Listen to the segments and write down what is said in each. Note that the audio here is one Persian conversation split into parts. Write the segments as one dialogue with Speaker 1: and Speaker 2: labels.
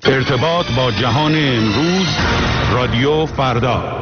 Speaker 1: ارتباط با جهان امروز، رادیو فردا.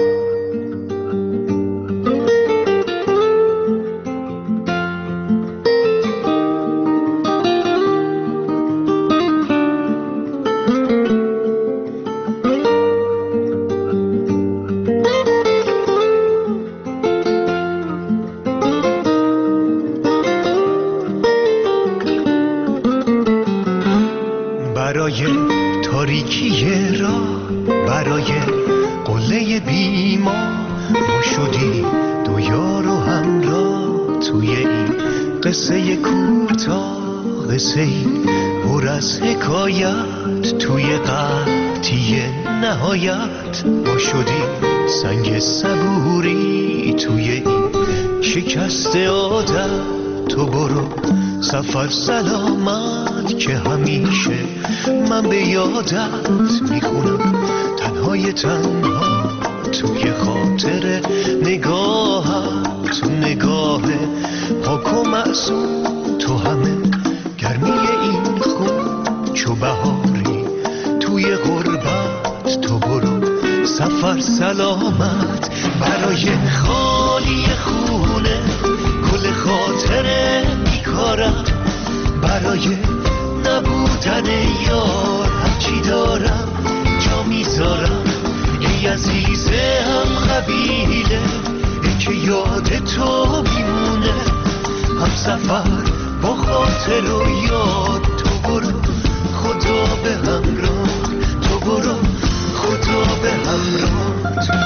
Speaker 2: برای تاریکی راه، برای قله بیما، ما شدیم دو یار و همراه توی این قصه کوتاه، قصه این پر از حکایت، توی قحطی نهایت ما شدیم سنگ صبوری توی این شکست عادت. تو برو سفر سلامت که همیشه من به یادت میخونم، تنهای تنها توی خاطر نگاهم، تو نگاه پاک و معصوم، تو همه گرمی این خون چو بهاری توی غربت. تو برو سفر سلامت برای خالی خونه، گل خاطر بیکارم، برای نبودن یار هرچی دارم جا میذارم. ای عزیزه هم قبیله، ای که یاد تو میمونه، هم سفر با خاطر و یاد. تو برو خدا به همراه، تو برو خدا به همراه.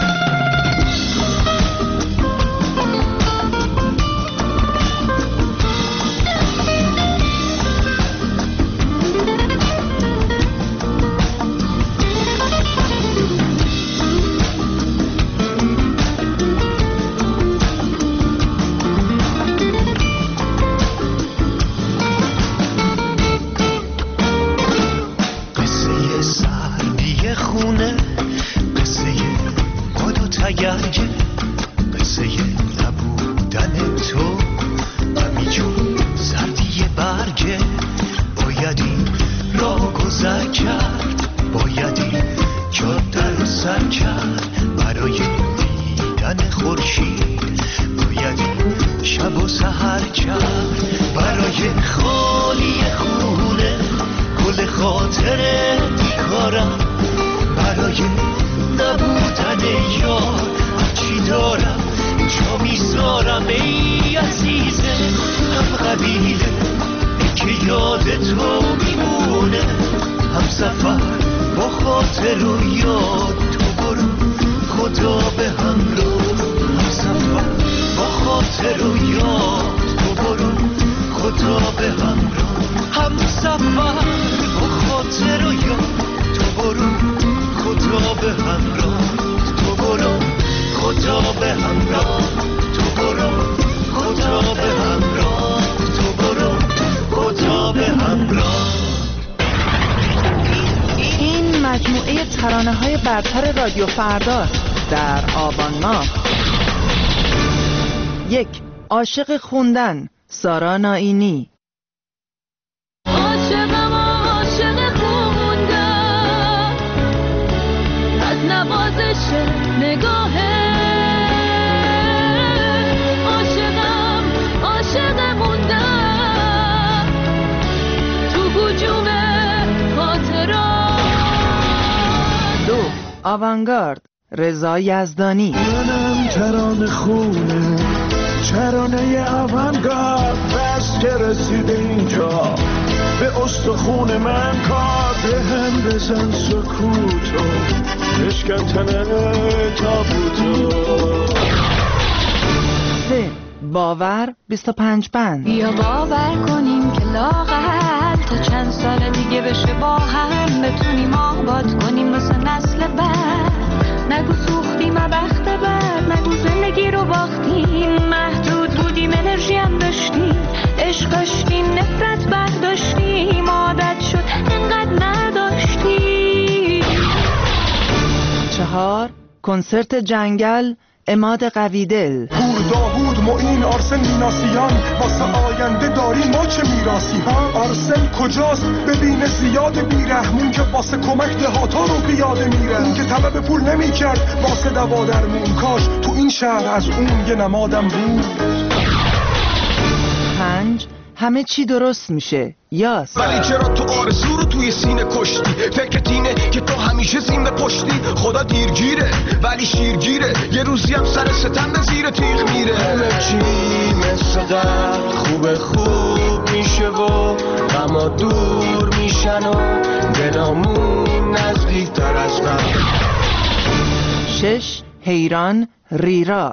Speaker 2: قصه نبودن تو همیچون سردی برگه، بایدی راه گذر کرد، بایدی چادر سر کرد، برای دیدن خورشید بایدی شب و سحر کرد، برای خالی خونه گل خاطر بیکارم، برای نبودن یار هرچی دارم جا میذارم. ای عزیزه هم قبیله، ای که یاد تو میمونه، هم سفر با خاطر و یاد. تو برو خدا به همراه، هم سفر با خاطر و یاد. تو برو خدا به همراه، هم سفر با خاطر و یاد. تو برو خدا به همراه، تو برو خدا به همراه، تو برو خدا به همراه، تو برو خدا به همراه.
Speaker 3: این مجموعه ترانه‌های برتر رادیو فردا در آبان ماه. 1. عاشق خوندن، سارا نائینی. آوانگارد، رضا یزدانی.
Speaker 4: منم ترانه خونه، ترانه آوانگارد، بس که رسیده اینجا به استخون من کار، به هم بزن سکوتو بشکن تنه تابوتو.
Speaker 3: 3. باور 25 بند.
Speaker 5: بیا باور کنیم که لااقل تا چند سال دیگه بشه با هم بتونیم آباد کنیم واسه نسل بعد. نگو سوختیم بخت بعد، نگو زندگی رو باختیم، محدود بودیم انرژی هم داشتیم، عشق داشتیم نفرت برداشتیم، عادت شد انقدر نداشتیم.
Speaker 3: 4. کنسرت جنگل، عماد قویدل.
Speaker 4: پور داوود معین آرسن میناسیان، واسه آینده داریم ما چه میراسی ها؟ آرسن کجاست؟ ببینه زیاد بیرحمون که واسه کمک دهاتا رو پیاده میره. اون که طلب پول نمیکرد واسه دوا درمون، کاش تو این شهر از اون یه نمادم بود.
Speaker 3: 5 همه چی درست میشه. یاس.
Speaker 6: ولی چرا تو آرزو رو توی سینه کشتی؟ فکرت اینه که تو همیشه زین پشتی. خدا دیرگیره ولی شیرگیره، یه روزی هم سر ستم به زیر تیغ میره.
Speaker 2: همه چی مثل قبل خوب میشه و غما دور میشن و دلامون نزدیکتر از قبل.
Speaker 3: 6 حیران ریرا.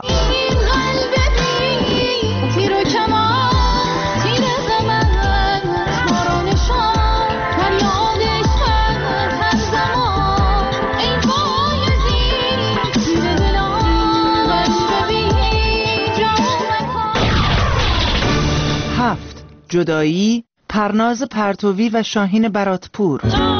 Speaker 3: جدایی پرناز پرتوی و شاهین براتپور.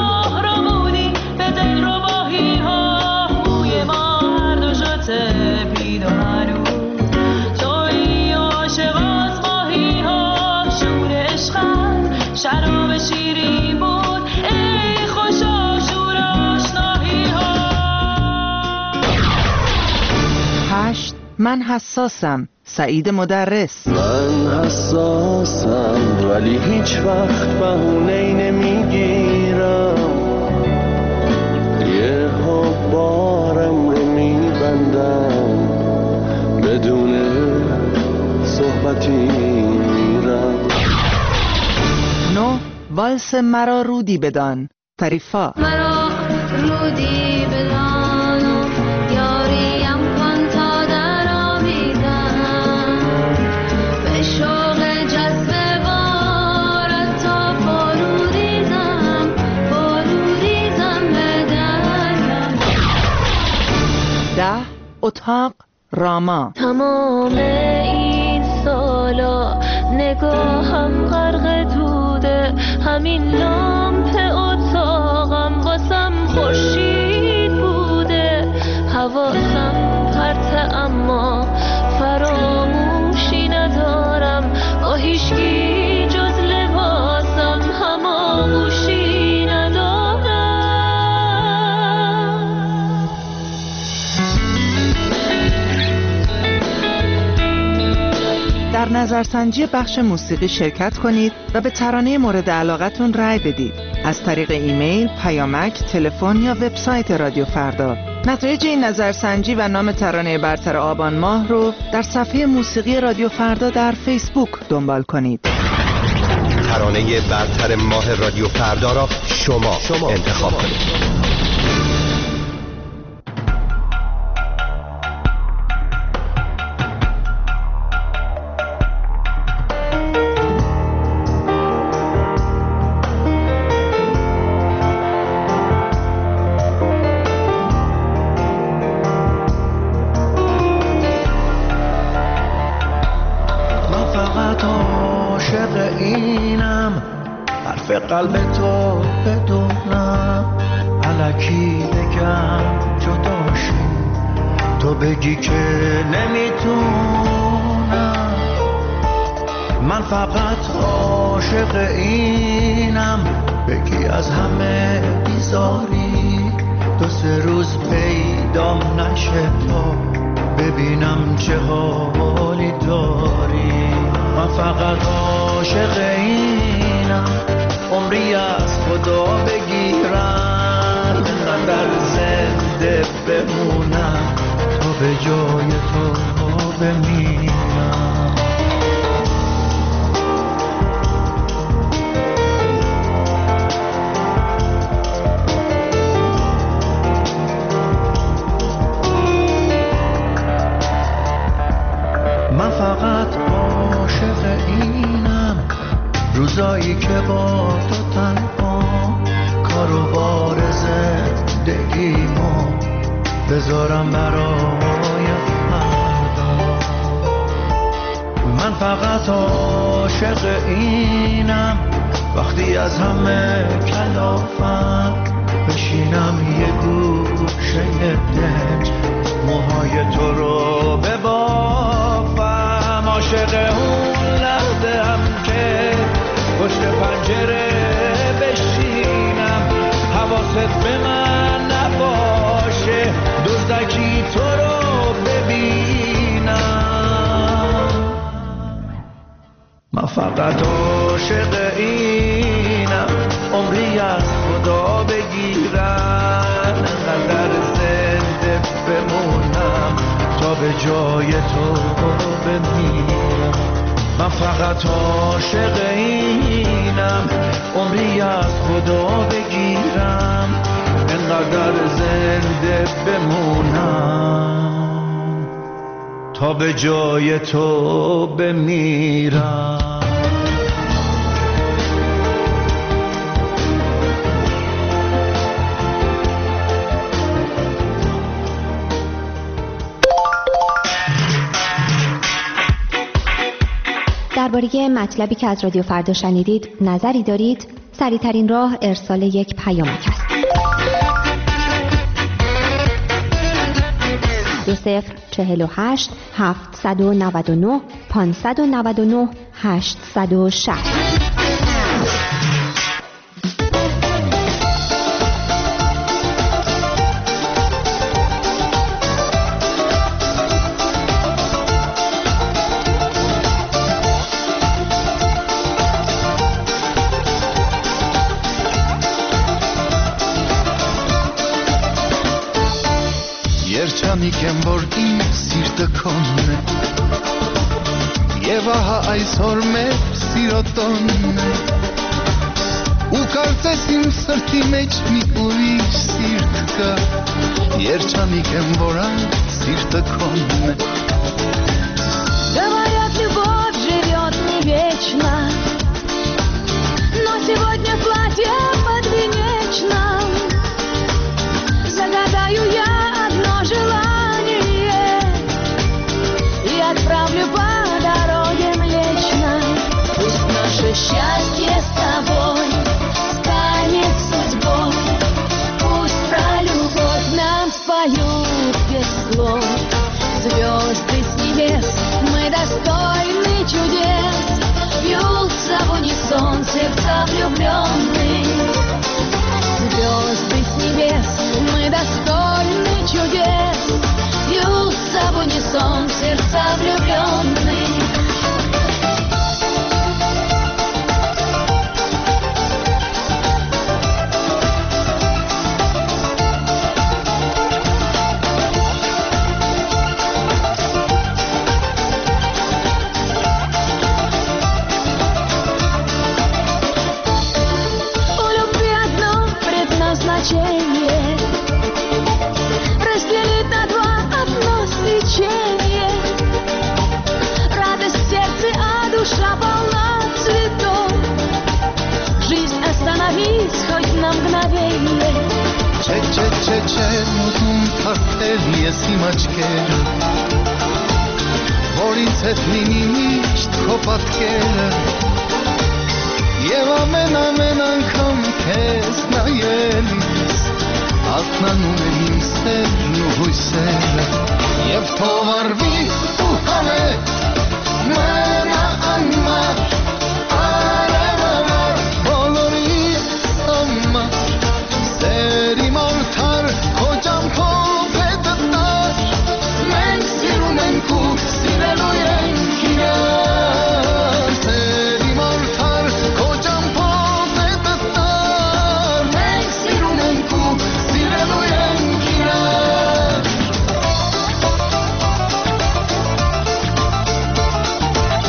Speaker 3: من حساسم سعید مدرس.
Speaker 2: من حساسم ولی هیچ وقت بهونه‌ای نمیگیرم، یه بارم رو میبندم بدون صحبتی میرم.
Speaker 3: 9 والس مرا رودی بدان طریفا.
Speaker 5: مرا رودی بدان و یاریم کن تا در آمیدم، به شوق جذب بارت تا فروریزم به درم.
Speaker 3: 10 اتاق راما.
Speaker 5: تمام این سالا نگاهم غرق دوده، همین لامپ اتاقم واسم خورشید بوده. حواسم پرته اما فراموشی ندارم، با هیچکی جز لباسم هماغوشی ندارم.
Speaker 3: در نظرسنجی بخش موسیقی شرکت کنید و به ترانه مورد علاقتون رأی بدید از طریق ایمیل، پیامک، تلفن یا وبسایت رادیو فردا. نتایج این نظرسنجی و نام ترانه برتر آبان ماه رو در صفحه موسیقی رادیو فردا در فیسبوک دنبال کنید.
Speaker 6: ترانه برتر ماه رادیو فردا را شما انتخاب کنید.
Speaker 4: قلب تو بدونم الکی بگم جداشی، تو بگی که نمیتونم. من فقط عاشق اینم بگی از همه بیزاری، 2-3 روز پیدام نشه تا ببینم چه حالی داری. من فقط عاشق اینم عمری از خدا بگیرم، اینقدر زنده بمونم تا به جای تو بمیرم. من فقط عاشق اینم روزایی که با تو تنها کار و بار زندگیمو بذارم برای فردا. من فقط عاشق اینم وقتی از همه کلافم بشینم یه گوشه دل موهای تو رو
Speaker 7: فقط عاشق اینم عمری از خدا بگیرم انقدر زنده بمونم تا به جای تو بمیرم من فقط عاشق اینم عمری از خدا بگیرم انقدر زنده بمونم تا به جای تو بمیرم
Speaker 8: درباره مطلبی که از رادیو فردا شنیدید نظری دارید؟ سریع‌ترین راه ارسال یک پیامک است. 2048 799 599 860.
Speaker 9: Kem bordi sirte konne Jevaha այսօր մեր սիրոտոնն Ու կարծես իմ սրտի մեջ մի ուրիշ սիրտ կա Երջանիկ եմ, որ այդ սիրտը քոնն է
Speaker 5: Говорят, любовь живет не вечно Но сегодня в платье подвенечно Загадаю я одно желание И отправлю по дороге Млечной Пусть наше счастье с тобой станет судьбой Пусть про любовь нам споют без слов Звезды с небес, мы достойны чудес Бьются в унисон сердца влюбленных Звезды с небес, мы достойны чудес Бьются в унисон сердца влюбленных разделить на два одно свечение Радость в сердце, а душа полна цветов Жизнь остановись хоть на мгновение
Speaker 9: Չէ, ուզում թարթել ես իմ աչքերը Որ ինձ հետ լինի միշտ քո պատկերը Եվ ամեն անգամ քեզ նայելիս Ակնանում եմ իմ սերն ու հույսերը Եվ թող արվի ու համետ մենա անմար Արևամար բոլորիս համար Սեր իմ արդար քո ճամփով հետը տար Մենք սիրում ենք ու սիրելու ենք իրար Սեր իմ արդար քո ճամփով հետը տար Մենք սիրում ենք ու սիրելու ենք իրար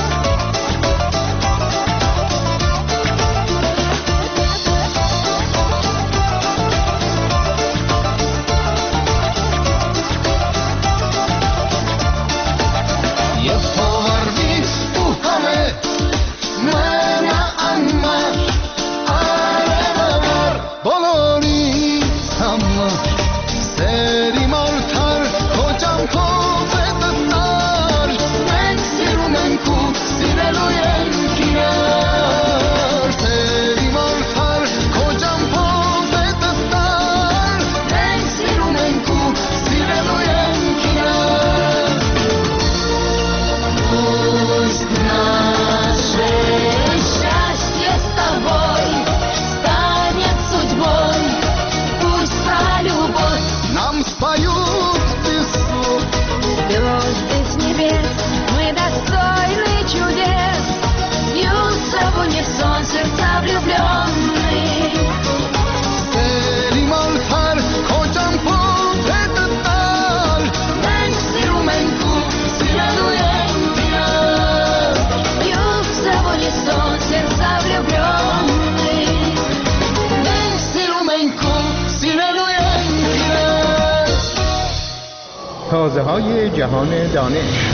Speaker 10: تازه‌های جهان دانش.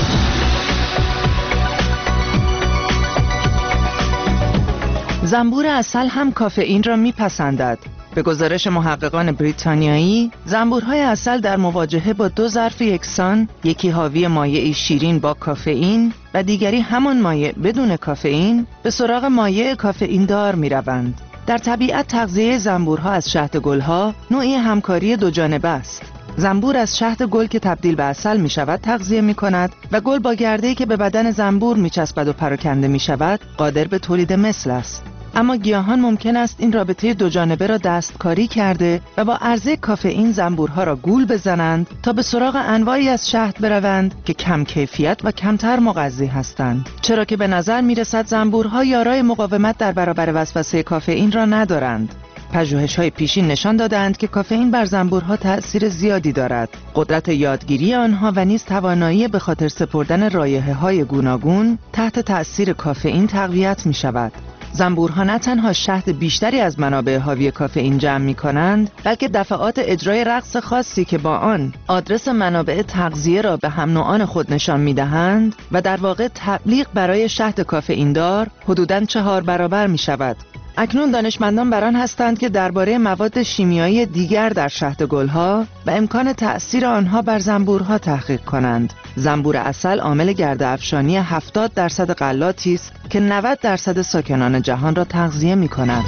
Speaker 3: زنبور عسل هم کافئین را میپسندد. به گزارش محققان بریتانیایی، زنبورهای عسل در مواجهه با دو ظرف یکسان، یکی حاوی مایعی شیرین با کافئین و دیگری همان مایع بدون کافئین، به سراغ مایع کافئین دار میروند. در طبیعت تغذیه زنبورها از شهد گلها نوعی همکاری دو جانبه است. زنبور از شهد گل که تبدیل به عسل می شود تغذیه می کند و گل با گرده‌ای که به بدن زنبور می چسبد و پراکنده می شود قادر به تولید مثل است. اما گیاهان ممکن است این رابطه دو جانبه را دستکاری کرده و با عرضه کافئین زنبورها را گول بزنند تا به سراغ انواعی از شهد بروند که کم کیفیت و کمتر مغذی هستند، چرا که به نظر می رسد زنبورها یارای مقاومت در برابر وسوسه کافئین را ندارند. پژوهش‌های پیشین نشان دادند که کافئین بر زنبورها تأثیر زیادی دارد. قدرت یادگیری آنها و نیز توانایی به خاطر سپردن رایحه‌های گوناگون تحت تأثیر کافئین تقویت می‌شود. زنبورها نه تنها شهد بیشتری از منابع حاوی کافئین جمع می‌کنند، بلکه دفعات اجرای رقص خاصی که با آن آدرس منابع تغذیه را به هم نوعان خود نشان می‌دهند و در واقع تبلیغ برای شهد کافئین دار حدوداً 4 برابر می‌شود. اکنون دانشمندان بر آن هستند که درباره مواد شیمیایی دیگر در شهد گلها و امکان تأثیر آنها بر زنبورها تحقیق کنند. زنبور عسل عامل گرده افشانی 70% غلاتی است که 90% ساکنان جهان را تغذیه می کند.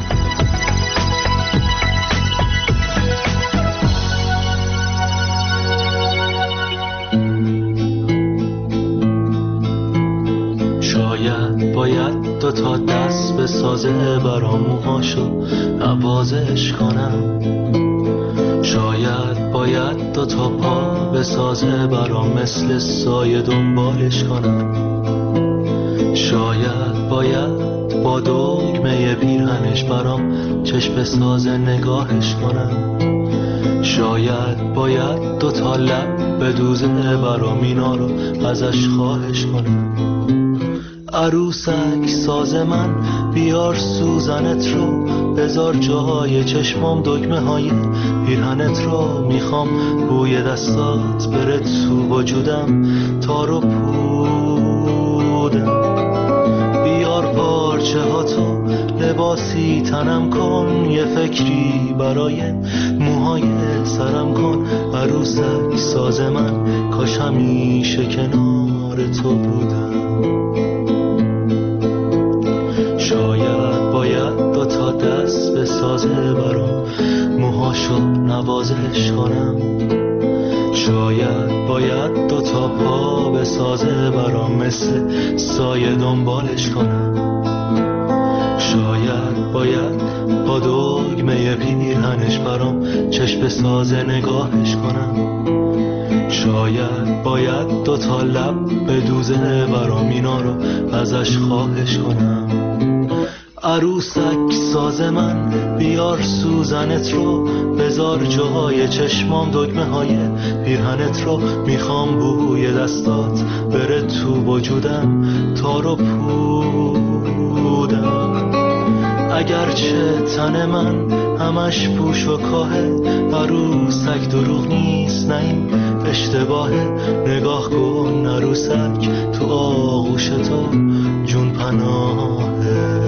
Speaker 2: شاید باید 2 تا دست به سازه برام موهاشو نوازش کنم. شاید باید 2 تا پا به سازه برام مثل سایه دنبالش کنم. شاید باید با دگمه پیرهنش برام چشم سازه نگاهش کنم. شاید باید 2 تا لب به دوزه برام اینا رو ازش خواهش کنم. عروسک ساز من بیار سوزنت رو، بذار جای چشمام دکمه های پیرهنت رو. میخوام بوی دستات بره تو وجودم تا رو پودم. بیار پارچه هاتو لباسی تنم کن، یه فکری برای موهای سرم کن. عروسک ساز من کاش همیشه کنار تو بودم. شاید باید 2 تا دست به سازه برام موهاشو نوازش کنم. شاید باید 2 تا پا به سازه برام مثل سایه دنبالش کنم. شاید باید با دگمه پیرهنش برام چشم سازه نگاهش کنم. شاید باید 2 تا لب به دوزه برام اینا رو ازش خواهش کنم. عروسک ساز من بیار سوزنت رو، بذار جای چشمام دکمه های پیرهنت رو. میخوام بوی دستات بره تو وجودم تا رو پودم. اگرچه تن من همش پوش و کاهه، عروسک دروغ نیست نه این اشتباهه. نگاه کن عروسک تو آغوش تو جون پناهه.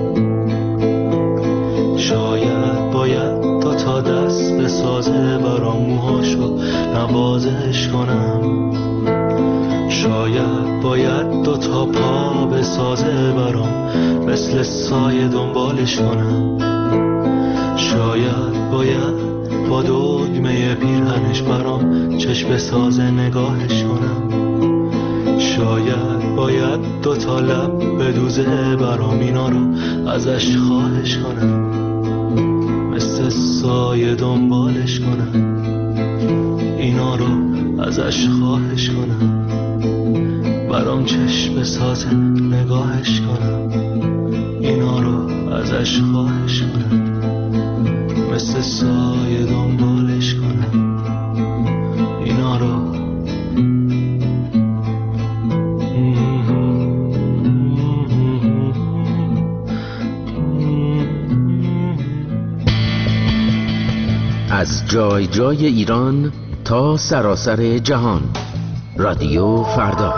Speaker 2: شاید باید 2 تا دست به سازه برام موهاشو نوازش کنم. شاید باید 2 تا پا به سازه برام مثل سایه دنبالش کنم. شاید باید با دگمه پیرهنش برام چشم سازه نگاهش کنم. شاید باید 2 تا لب به دوزه برام اینا رو ازش خواهش کنم. مثل سایه دنبالش کنم. اینا رو ازش خواهش کنم. برام چشم سازه نگاهش کنم. اینا رو ازش خواهش کنم. مثل سایه دنبالش کنم. اینا رو
Speaker 11: از جای جای ایران تا سراسر جهان. رادیو فردا.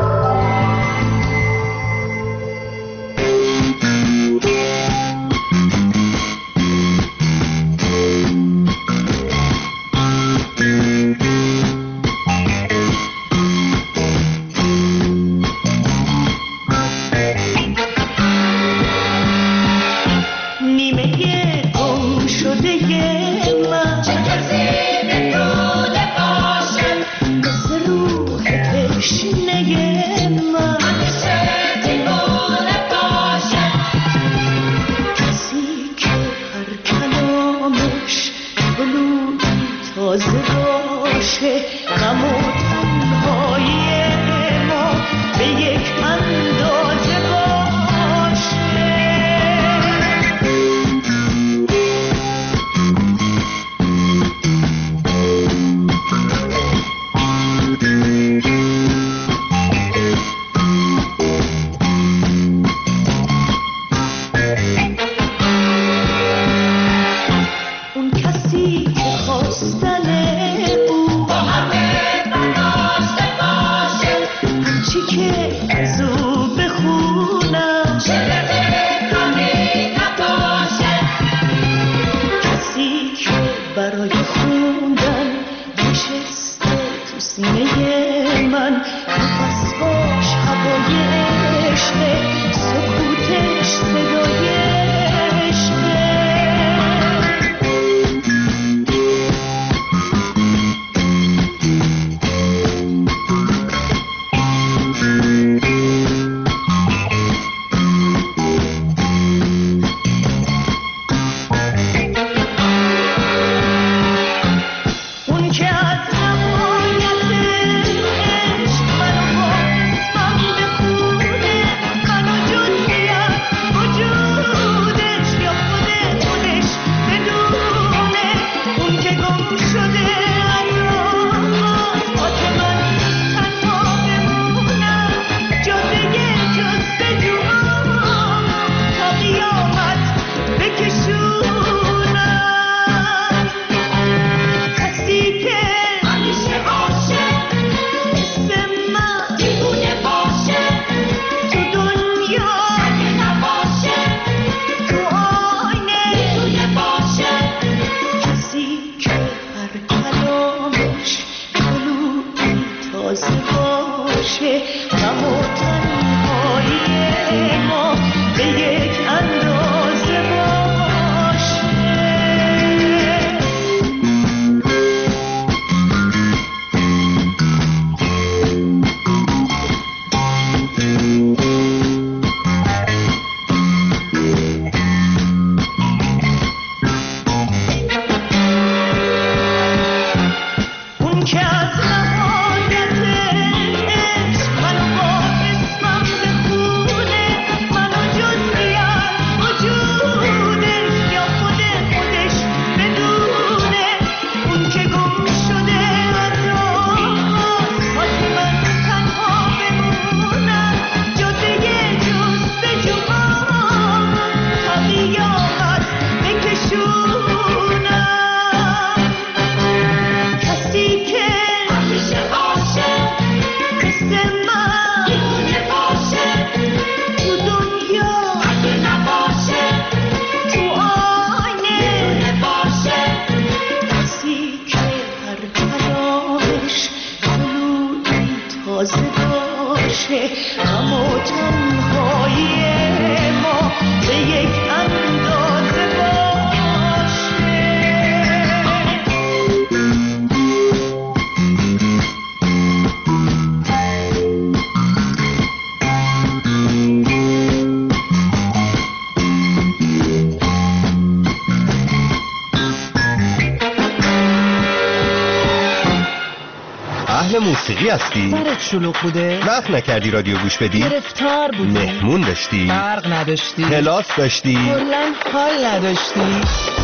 Speaker 12: موسیقی هستی؟
Speaker 3: سرت شلوغ بوده؟
Speaker 12: وقت نکردی رادیو گوش بدی؟
Speaker 3: گرفتار بودی؟
Speaker 12: مهمون داشتی؟
Speaker 3: برق نداشتی؟
Speaker 12: کلاس داشتی؟
Speaker 3: کلاً حال نداشتی؟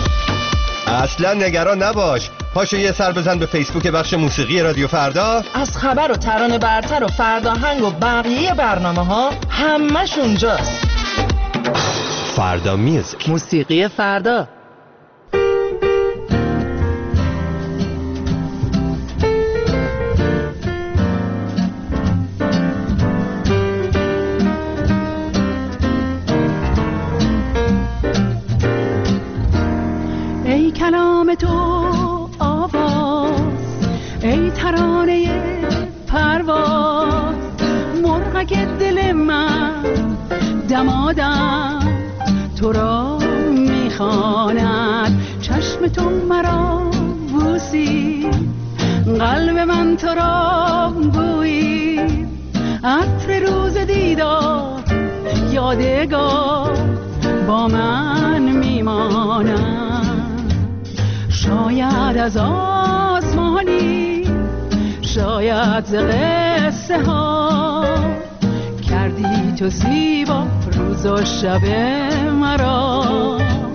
Speaker 12: اصلا نگران نباش، پاشو یه سر بزن به فیسبوک بخش موسیقی رادیو فردا.
Speaker 3: از خبر و ترانه برتر و فرداهنگ و بقیه برنامه ها همش اونجاست.
Speaker 12: فردا میوزیک،
Speaker 3: موسیقی فردا.
Speaker 13: کلام تو آواز، ای ترانه پرواز، مرغک دل من دمادم تو را میخواند. چشم تو مرا بوسی، قلب من تو را گویی، عطر روز دیدار یادگار با من میماند. شاید از آسمانی، شاید ز قصه ها، کردی تو زیبا روز و شب مرا.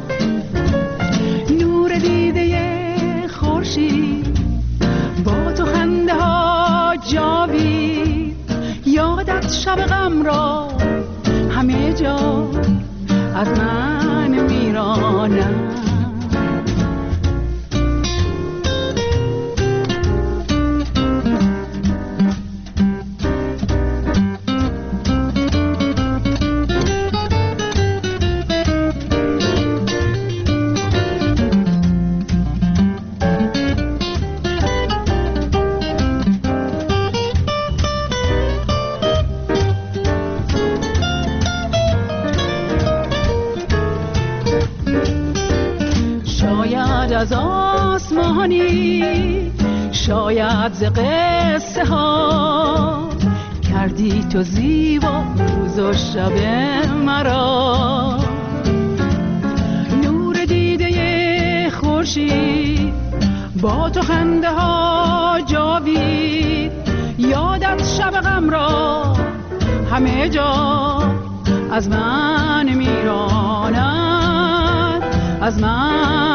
Speaker 13: نور دیده خورشید با تو خنده ها جاوید، یادت شب غم را همه جا از من میراند. از آسمانی، شاید ز قصه ها، کردی تو زیبا روز و شب مرا. نور دیده خورشید با تو خنده ها جاوید، یادت شب غم را همه جا از من میراند، از من